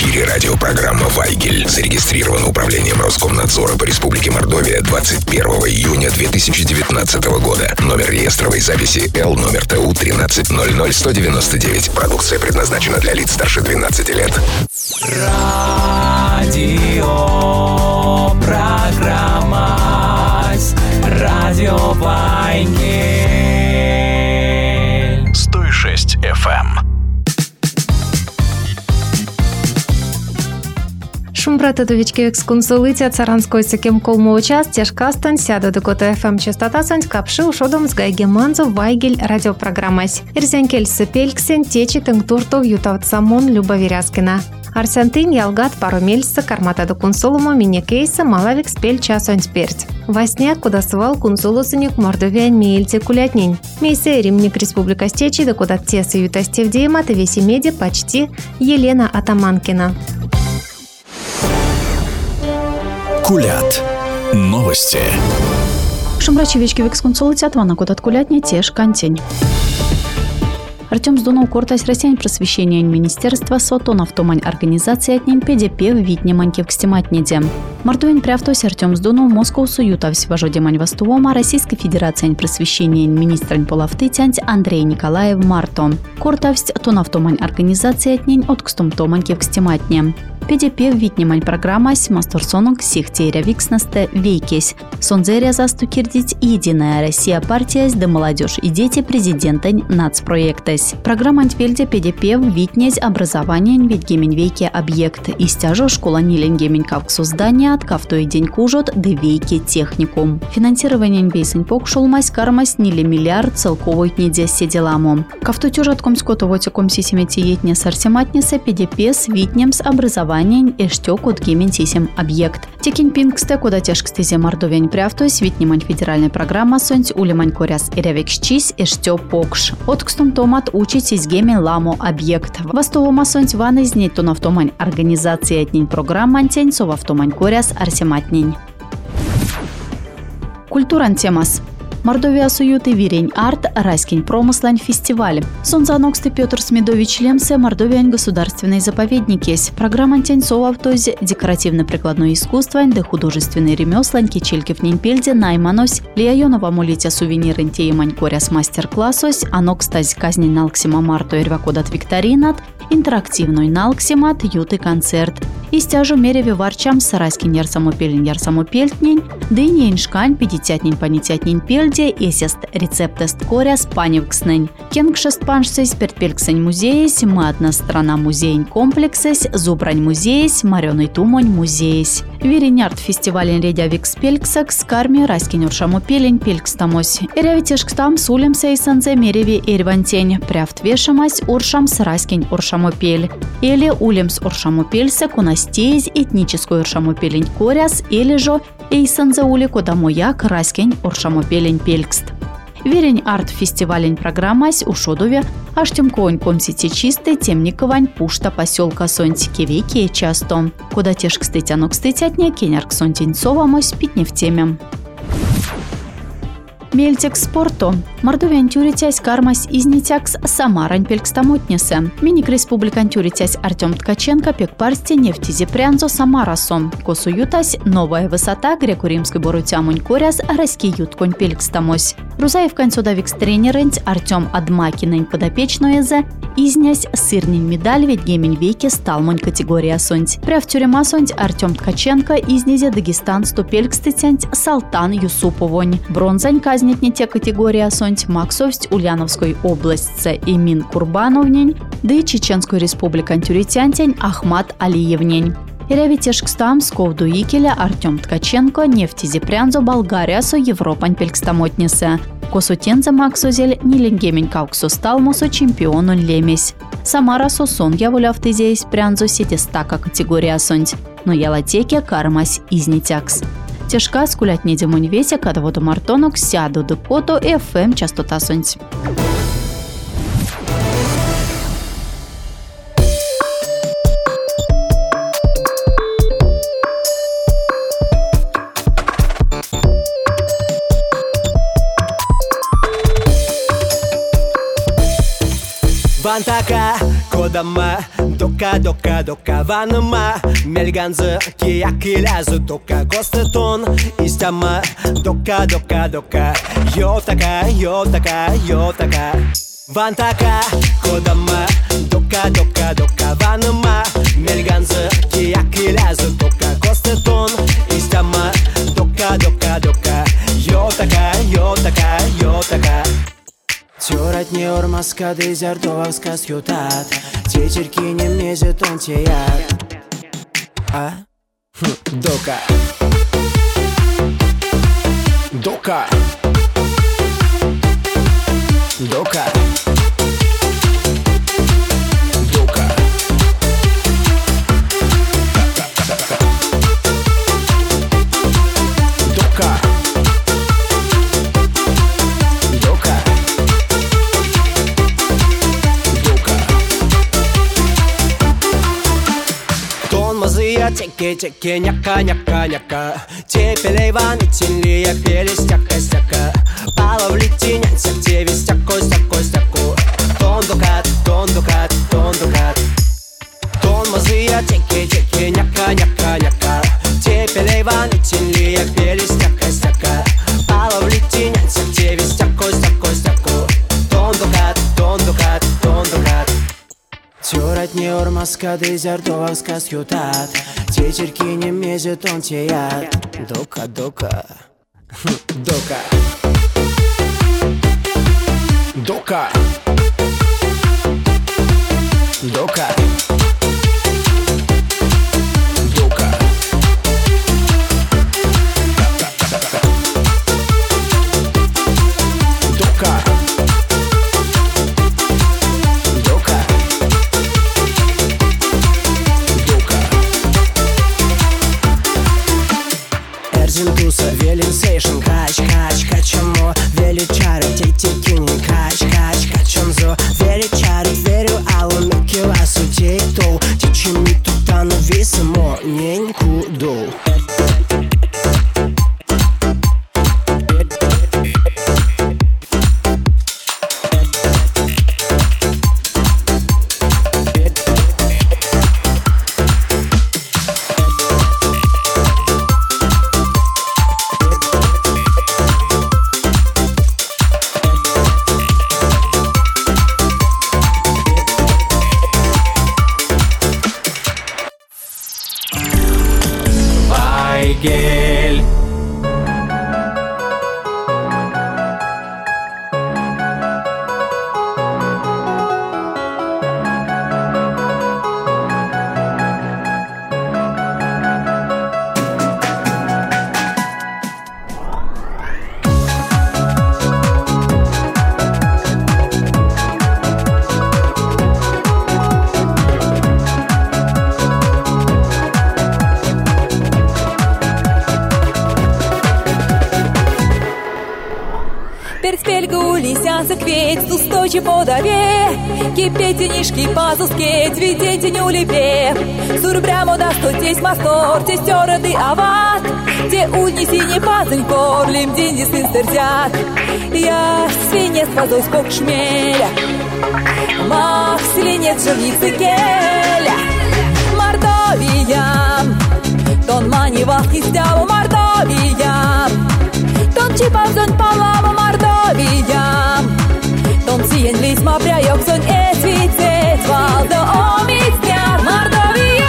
эфире радиопрограмма «Вайгель». Зарегистрирована Управлением Роскомнадзора по Республике Мордовия 21 июня 2019 года. Номер реестровой записи Л номер ТУ 1300199. Продукция предназначена для лиц старше 12 лет. Радиопрограмма «Радио Вайгель». 106 FM. Шумбрататовички эксконсулыця царанской сыкем колму час тяжкастан сяду до кота ФМ частота сонь капши ушодом с гайге манзу Вайгель радиопрограммась. Ирзянкель сыпельксен течи тыңтуртов ютавт самон Люба Веряскина. Арсентин ялгат пару мельса кармата до консулума мини-кейса малавик спель часонь сперть. Васняк кудасывал консулусыник Мордовиан мейльте кулятнень. Мейсе римник республика стечи до куда тесы ютастев деймата веси меди почти Елена Атаманкина. Кулят. Новости. Шумрачевички в эксконсулате отвана куда кулятня теж контень. Артем Сдунов кортась Россиян просвещения Министерства сотон автомань организации отнень ПДП в Витнеманьке в Кстиматниде. Мартуин прявтось Артем Сдунов Москву суютавсь вожодемань востувома Российской Федерации просвещения министрань полавтытянь Андрей Николаев Марто. Кортавсь тон автомань организации отнень от Кстумтоманьке в Кстиматне. ПДП в Витнемань программась масторсонок сихтеря викснасте вейкесь. Сонзерия застукирдить Единая Россия партия да молодежь и дети президентань нацпроектась. Программа антвельде ПДП в Витнесь образование ведгемень вейке объект. Истяжо школа ниленгемень кавксу здания от кавтой день кужот да вейке техникум. Финансирование бейсень покшулмась кармась нили миллиард целковой неде седеламу. Кавто тюжат комскотовоте комсисимете етне сарсиматниса ПДП с Витнем с образованием эштёк от гементисим объект. Текин пингсте куда тяжкстезе мордовень прявтось Витнемань федеральная программа сонть улемань коряс ирявекшчись эштё покш. От кстумтомат учитесь геме ламо объект. Востовома сонть ван изнеть тон автомань организации отнень программа антень сов автомань коряс арсематнень. Культуран темас. Мордовия суюты вирень арт райскин промыслань фестиваль. Сонзаноксты Петр Смедович Лемсе Мордовиань государственный заповедник есть. Программа Тенцова в тозе декоративно-прикладное искусство, да художественный ремеслань кичелькев нинпельде найманось, лиайонова молитя сувенир интеемань коряс мастер-классось, анокстась казнень налксима марто ирвакодат викторинат, интерактивной налксимат юты концерт. Истяжу мереве варчам сарайскин ярсамопельтнень, дынень шкань пятитятнень понятятнень пельде, эсест рецептест коряс паневкснень. Кенгшест паншсесь пертпельксень музеес, мы одна страна музейн комплексес, зубрань музеес, марёный тумонь музеес. Виренярд фестивален редя викспельксак, скарми райскин уршамопелень пелькстамось. Эрявитешкстам сулем сейсанзе мереве эрвантень, прявт вешамась уршам сарайскин уршамопель. Или улемс уршамопельса кунастеез этническую уршамопелень коряс, или же эйсанзе ули кодамояк райскин уршамопелень пелькст. Верень арт-фестивалень программась у Шодове, аж тем конь комсити чистый, темниковань пушта поселка Сонтики-Веки часто. Куда теж кстытянок кстытятня, кенярк Сонтинцова мось питне в теме. Мельтек спорту. Мордовиан тюритясь кармась изнитякс Самарань пелькстамотнесе. Миник республикан тюритясь Артем Ткаченко пек парсте нефтизи прянзо Самарасом. Косу ютась новая высота греко-римской борутямунь коряс арайский ютконь пелькстамось. Рузаев концудавикс тренерэнть Артем Адмакинень подопечноезе изнясь сырнень медаль ведь гемень веке сталмонь категория сонть. Пряв тюрема сонть Артем Ткаченко изнизе Дагестан ступелькстытянть Салтан Юсуповонь. Бронзань казнит не те категория сонть Максовсть Ульяновской областце Эмин Курбановнень, да и Чеченскую республикан тюритянтень Ахмат Алиевнень. Ирявитешкстам Сковду Икеля Артем Ткаченко нефтизи прянзо Болгариясо Европань пелькстамотнесе. Косутензе Максозель Ниленгемень Кауксу сталмосо чемпионун лемесь. Самара сосон яволявтызеис прянзо сетестака категория сонть. Но ялатеке кармась изнитякс. Тяжка скулять недемунь веся, когда воду мартонок сяду до кото ФМ частота сонть. Бантака, кодама, Doka vanıma Melganzı kiyak ilazı Doka kosteton istama Doka Yotaka Vantaka kodama Doka vanıma Melganzı kiyak ilazı Doka kosteton istama Doka Yotaka Тёрать не ормаска дезертовска схютат Течерки не мезет он теят Дока Теке, няка Тепелейван и тинлия пели стяка Пала в летиняться тебе стяко Тондукат Тон мазыя теке, няка Тепелейван и тинлия пели стяка Пала в летиняться тебе стяко Тондукат Тёрать не ормаска дезертовска схютат Течерки не мезет он теят Дока Эрзинтуса, велинсейшн, качамо Величары, тетикини, качонзо Величары, верю, алу, микиласу, тейтоу Тичими тутану, висимо, ненькуду Вайгель. Закветь, устойчив подаве, кипеть нишки пазускеть, видеть не улепе. Сурбрямо да стотесь мастор, те стерады ават, те унеси не пазынь кор, лимдин сын стерзят. Я свинец позой скок шмеля, мах свинец живницы келя. Мордовия, тон манивал хистяву Мордовия, тон чипавзон палаву Мордовия. Ton zien lis ma brajok son esvicet valdo omit dňar Mordovia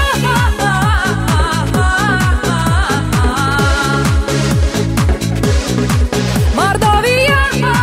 Mordovia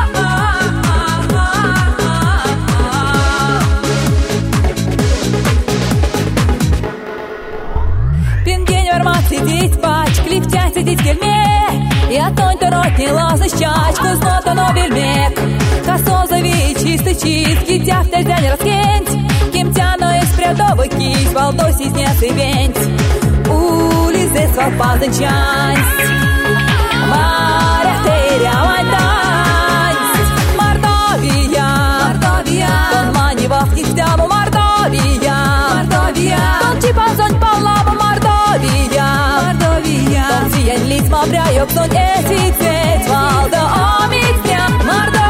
Пинген вермат сидеть пачк, лифтя сидеть в кельме Я тонь торотни лазать чачку, знота нобельмек Косозові чистий чист, кітя в тезяні розкинь Кімтяно із прядовий кість, валдосі знеси венть Улізе свал пазанчансть Маря терявань тансть Мордовия Тон манівав хістяву Мордовия Тон чіпазонь палаву Мордовия Тон сіянь ліс мабряйок сон есіцець Валдо оміцня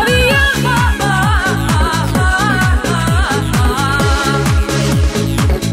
Мордовия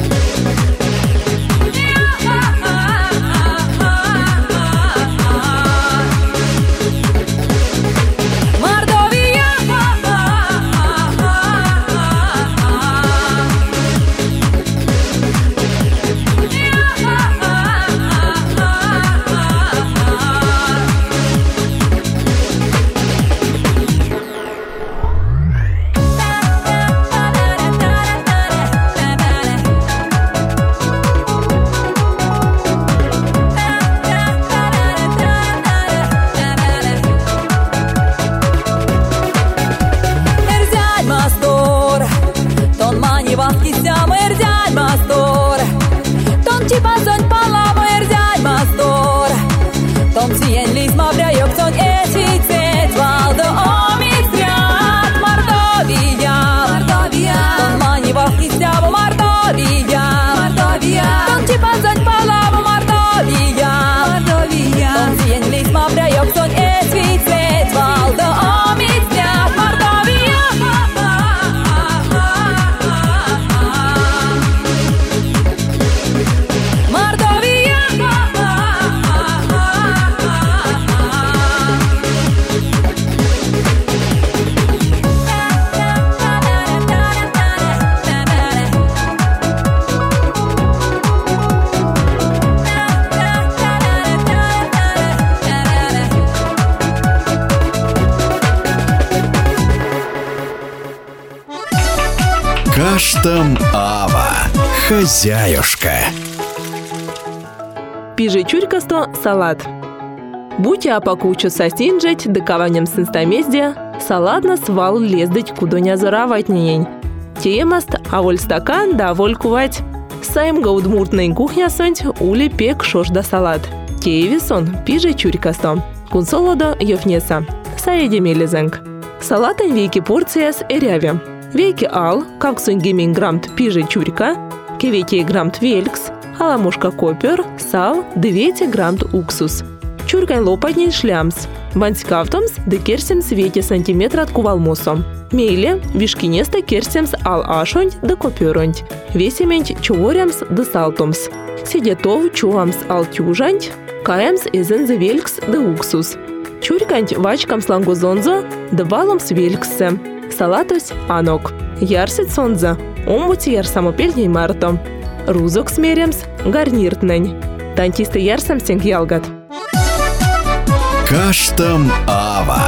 Каштам Ава. Хозяюшка. Пиже чурькасто салат. Будьте апакучу сосинжить, дыкаванем с инстамезде, салатна свал лездыть кудоня зараватнень. Темаст, аволь стакан да аволь кувать. Сайм гаудмуртный кухня сонть, ули пек шош да салат. Теевисон, пиже чурькасто. Кунсолодо ёфнеса. Саеде мелезенг. Салатен вейки порцияс эряви. Вейки ал, как сунгимин грамт пиже чурька, кевети грамт велькс, аламушка копер, сал, 200 грамт уксус. Чуркайн лопатнин шлямс. Ванскавтомс де керсимс вети сантиметра от кувалмосом. Мейле вишкинеста керсимс ал ашонть да коперонть. Весименть чуворямс да салтомс. Сидетов чуамс ал тюжанть, каемс эзензе велькс да уксус. Чурканть вачкам слангозонзо да валомс вельксе. Салатус анок. Ярсит сонза. Омбути ярсамопельней марто. Рузок смеремс гарниртнень. Тантисты ярсам сенг ялгат. Каштам Ава.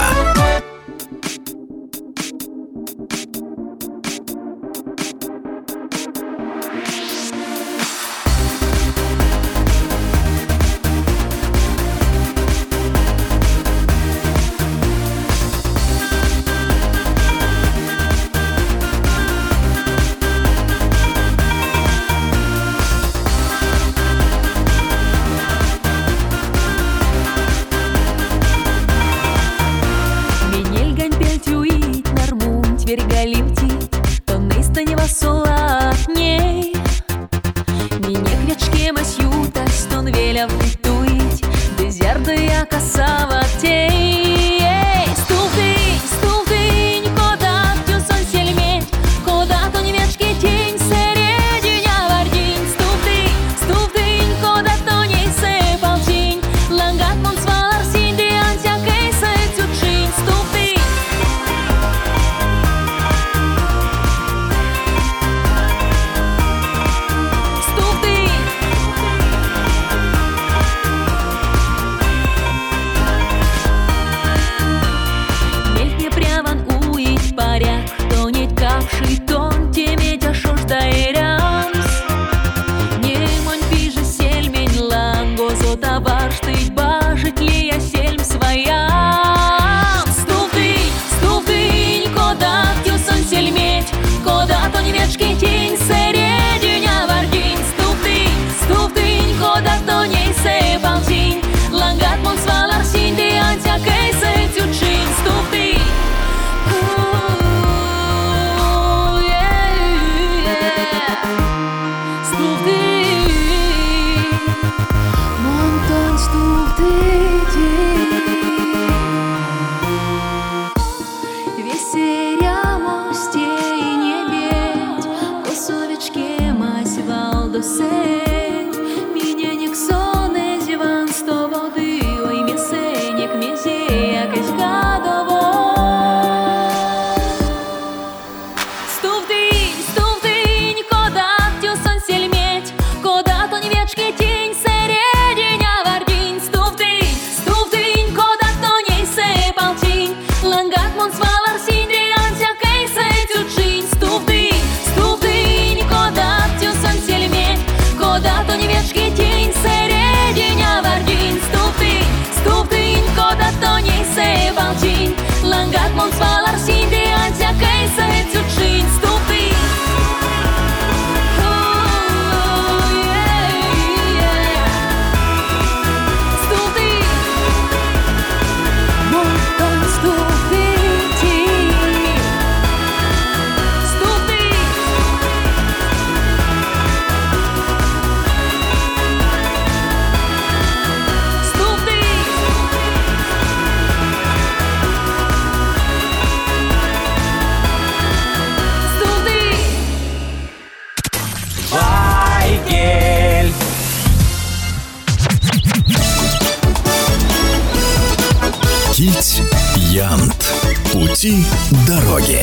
Янт. Пути дороги.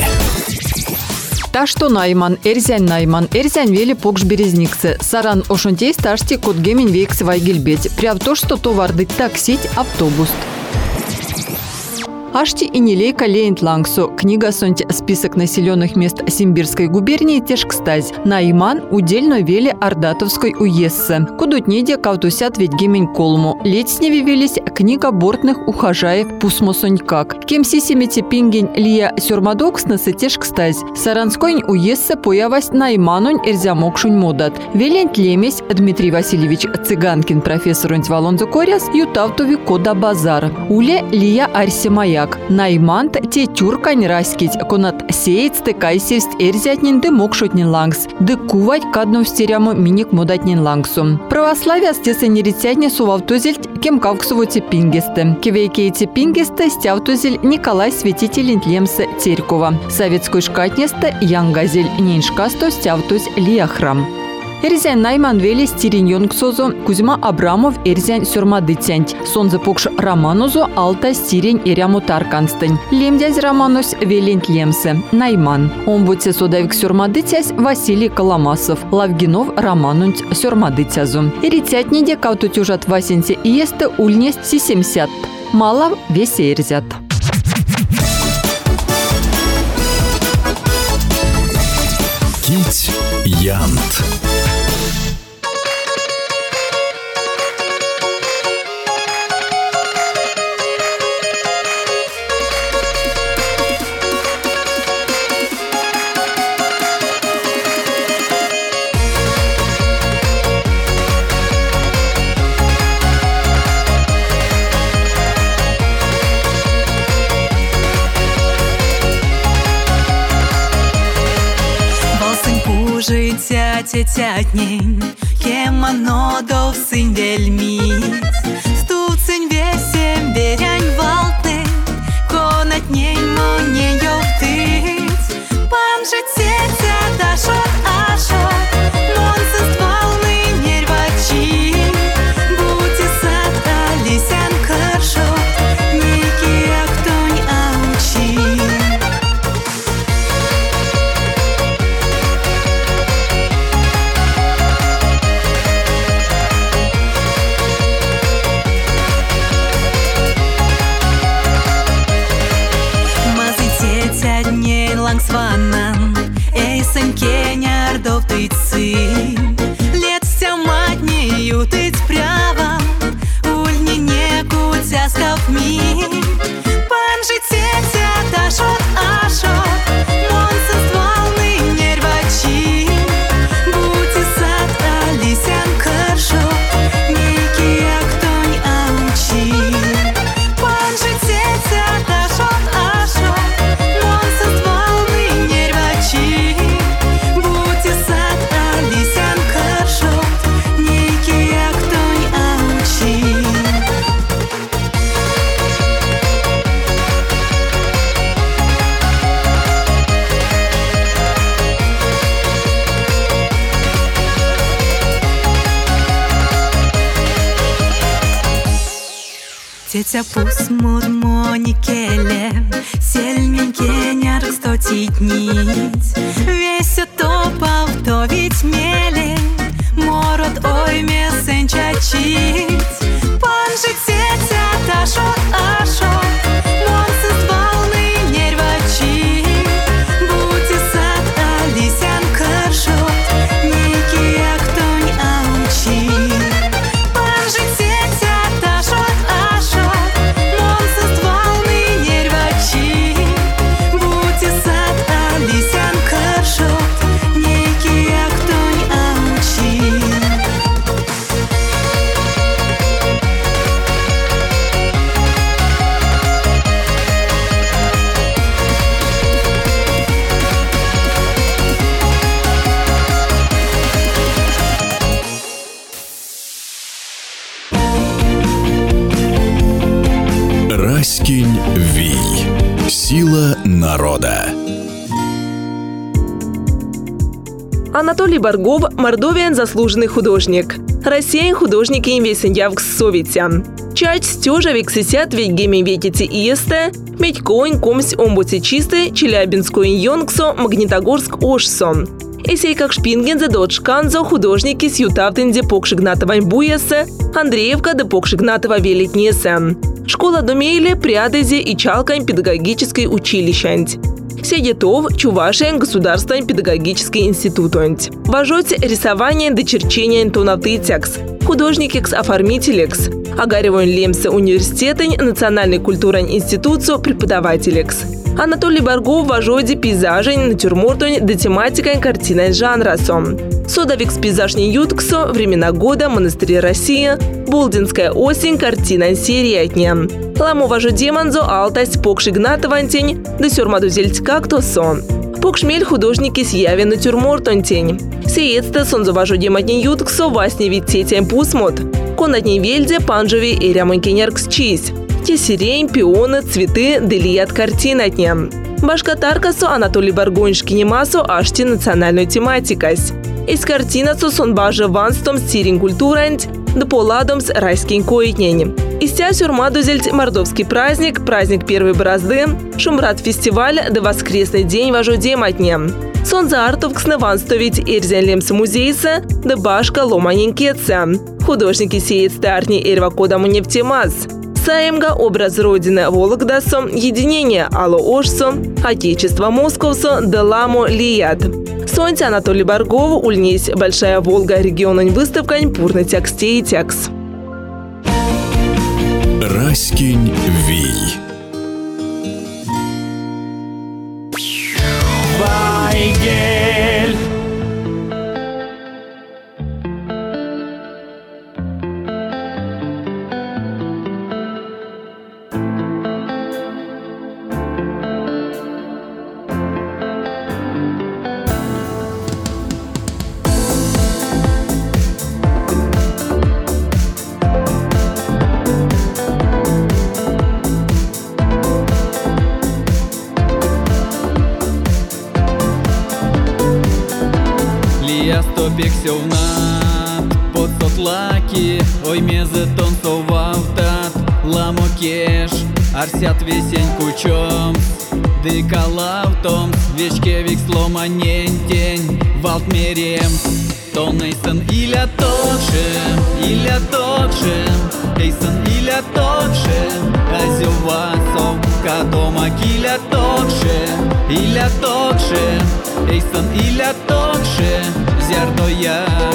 Та что найман, эрзянь вели покш березниксы. Саран ошонтей сташти кот гемень вейкс вайгельбеть. Пряв то, что товар дыть таксить автобус. Ашти и Нелейка Лейнт Лангсу. Книга сонть список населенных мест Симбирской губернии тешкстазь. Найман удельно вели Ардатовской уезце. Кудутниде кавтусят ведь гемень колму. Леть с ними велись книга бортных ухажаев пусмосонькак. Кемси семити пингень Лия Сюрмадокснасы тешкстазь. Саранской уезце появась Найманонь эрзямокшунь модат. Велень тлемесь Дмитрий Васильевич Цыганкин профессорунь Валонзо Коряс ютавтови кода базар. Уле Лия Арси Маяк. Наймант те тюркань раскить конат сеет стыкайсевсть эрзятнин де мокшотнин лангс. Де кувать кадном стеряму миник модатнин лангсу. Православие стеса нерицятне сувавтозельт кем кавксово тепингесте. Кевейке тепингесте стявтозель Николай Святитель тлемса Терькова. Советской шкатнесте Янгазель ниншкасто стявтоз Лияхрам. Эрзянь Найман вели стириньонг созо Кузьма Абрамов эрзянь сюрмадыцянь. Сон запокш Романозо алта стирень эряму тарканстань. Лемдязь Романос велень лемсе. Найман. Омбудсе содавик сюрмадыцясь Василий Коломасов. Лавгинов Романунь сюрмадыцязу. Эрицятниде каутутюжат Васенте иесте ульнесть сисемсят. Малав весе эрзят. Кить Янт. Життя тетятнень, кем оно довсень вельміць. Стуцень весем берянь валтень, конатнень моне йовтиць. Пан же тетя дашот ашот, монсенств волны нервачи. Будьте сад алисян кыршот, нейки актонь аучи. Лангсваннан, эйсен кеняр довтыцы. Лется матне ютыть прява, ульни не кутяскав ми. Пан же тетя дашот ашот, монсенств волны нервачи. Будьте сад алисян кыршот, нейки актонь аучи. Пан же тетя дашот ашот, монсенств волны нервачи. Будьте сад алисян кыршот, нейки актонь аучи. Тетя пусмур моникеле, сельмень кеняр стотить нить. Весь топав, то ведь меле, морот ой месен чачить. Пан же тетя дашот ашот, монсенств волны нервачи. Будьте сад алисян кыршот, нейки актонь аучи. Пан же тетя дашот ашот, монсенств волны нервачи. Будьте сад алисян кыршот, нейки актонь аучи. Раскинь Вий. Сила народа. Анатолий Баргов – мордовиан заслуженный художник. Россиян художники им весен явкс советян. Чать стёжа вексисят ведь гемен ветите иесте, медь коин комсь омбути чисты, Челябинскую йонгсо, Магнитогорск ошсон. Эсей как шпинген за дочканзо художники с ютавтенде покшигнатовань буясе, Андреевка да покшигнатова велитнесе. Школа домейле прядезе и чалкань педагогической училищант. Седетов Чувашен государственный педагогический институт. Важуть рисование до черчения тонавты текст. Художник оформителекс. Агаревон Лемсе университетень Национальный культурный институтсо преподавателекс. Анатолий Баргов важоди пейзажень натюрмортонь до тематикой картинной жанрасом. Содовикс пейзажний ютксо времена года монастыри России, Болдинская осень картинной серия дня. Ламу важу демонзо алтасть покшигнатовантень до сюрмадузельтка кто сон. Покшмель художники съяви натюрмортонтень. Сеецте сонзо важу демонтень ютксо васни витетень пусмот. Конатней вельде панжови и рямонькенеркс чись. Те сирень, пионы, цветы, делият картин от дня. Башкатаркасо Анатолий Баргоньшкинемасо ашти национальную тематикась. Из картинасо сон баже ванстом стирин культурант, да поладом с райским коитнень. Истя сюрмадузельт мордовский праздник, праздник первой борозды, шумрат фестиваль, да воскресный день важу дематня. Сон за артовксны ванстовить эрзенлемс музейса, да башка ломаненкеца. Художники сеет старни эрвакодаму нефтемаз. Саемга образ родины Вологдасо, единение Ало Ошсо, Отечество Московсо, Деламо Лият. Сонте Анатолий Баргов ульнесь Большая Волга регионань выставкань пурны текстей и текст. Раскинь Вий. Вайгель. Стопікся в над, под сотлаки, ой мезе тонцовав тат, ламокеш, арсят весень кучом, дикалавтом, вечкевик сломанентень, валтмерем, тонейсон иля токше, эйсон иля токше, азювасов, кадома киля токше, эйсон иля токше, зярдояк.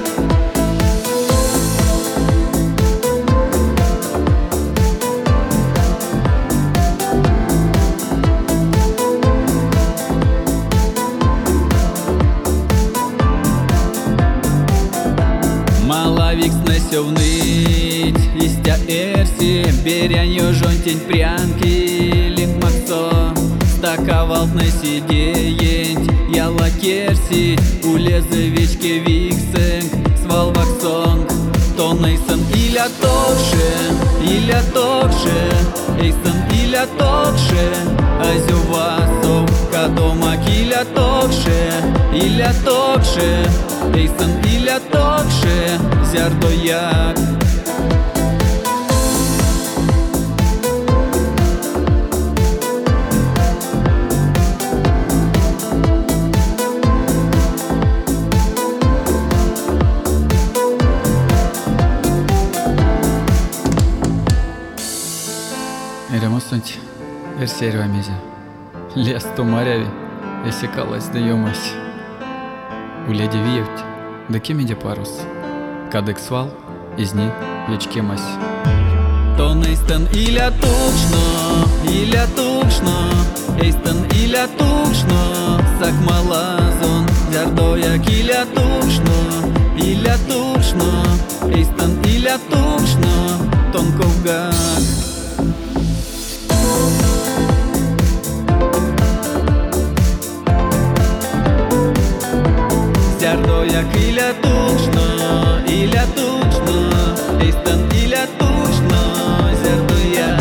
Малавик снесёвныть, истя эрси, беряньё жонтень прянки, ликмаксо, стаковалт на сидеенть, яла керси, улезе вечке виксенг, свалваксонг, тонейсон иля токше, эйсон иля токше, азювасов, кадома киля токше, эйсон иля токше, зярдояк. Эремосунти, версерва мезе, лес тумаряви, есекалась да ёмась. Уледи виевть, да кемеде парус, кадык свал, из них вечкемась. Тонейстен иля тукшно, эйстен иля тукшно, сакмалазон, зярдояк иля тукшно, эйстен иля тукшно, тонковгак. Зярдояк иля тукшно, эйстен иля тукшно, зярдояк.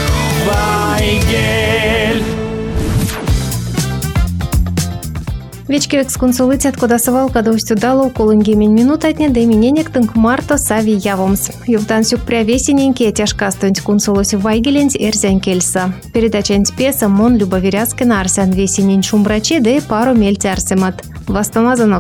Вайгель. Вечки эксконсулитет кодасывал кадовсть удало колынгемень минутатне да имененек тынк марто сави явомс. Ювтансюк прявесененьке тяжкастонть кунсулось вайгеленць эрзянь кельса. Передачанць песа мон любоверяцкин арсян весенень шумбрачи да и пару мельти арсемат. Вастомазанок.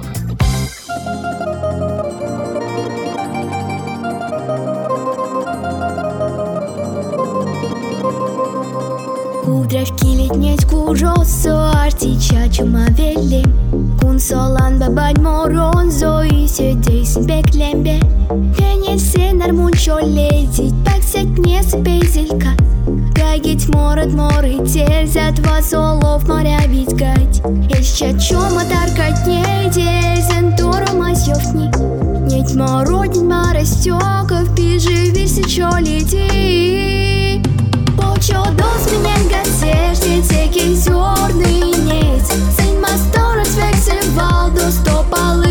Кудравки летнеть кужосо артича чумавели Кунсолан бабать моронзо и сидейсин беклембе Кенесе нармунчо летить паксять не спезелька Гагить морот моры терзят вас олов моря витгать Еще чума таркать не дельзен туру масёвтни Неть мороднень маростёков пижи висячо лети Почо дос меня газешки теки зёрный нить Сын масторот вексельвал до стопалыть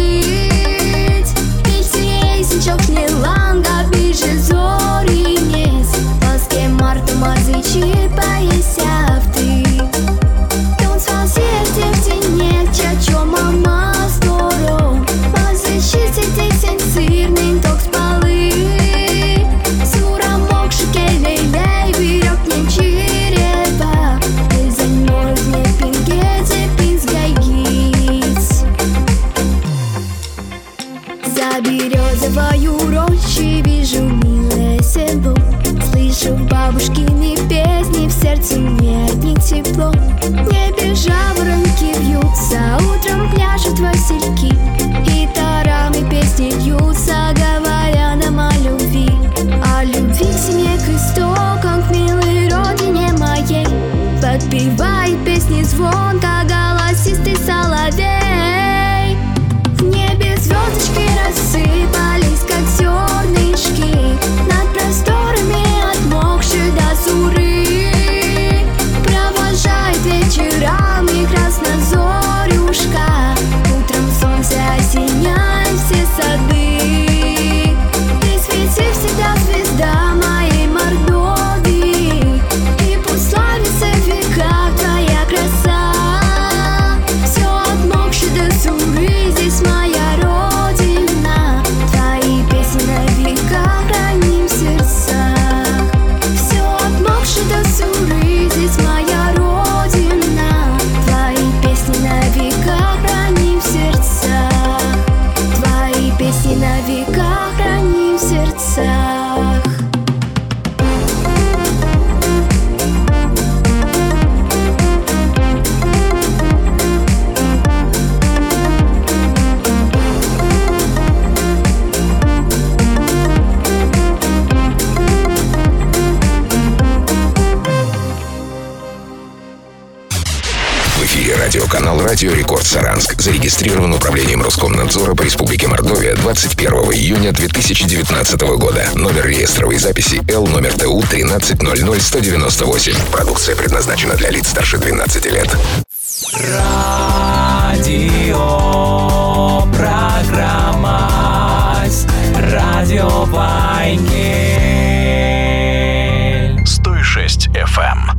Пильсией синчок не ланга пиже зори нить Паске марта мазычи поесяв ты Тон свалсер тефтенек чачо мама здоров Мазычи сетексен сырный ток спалы Сура мокши келей-лей вирёк не черева Эльзань морок не пингете пизгайгиц За березовою рощей вижу милое село Слышу бабушкины песни, в сердце мне от них тепло В небе жаворонки вьются, утром пляшут васильки Гитарами песни льются, говоря нам о любви О любви к семье, к истокам, к милой родине моей Подпевает песни звонко голосистый соловей В небе звездочки рассыпались, как зернышки Над просторами отмокшей до суры Провожает вечерами краснозорюшка Утром солнце осеняет все сады Ты свети всегда, звезда моей Мордовии И пусть славится в веках твоя краса Все отмокшее до суры, здесь моя родина Твои песни на века храним в сердцах Все отмокшее до суры, здесь моя родина Твои песни на века храним в сердцах Твои песни на века храним в сердцах В эфире радиоканал «Радио Рекорд Саранск». Зарегистрирован управлением Роскомнадзора по Республике Мордовия 21 июня 2019 года. Номер реестровой записи Л номер ТУ 1300198. Продукция предназначена для лиц старше 12 лет. Радио программа Радио Вайгель 106 FM.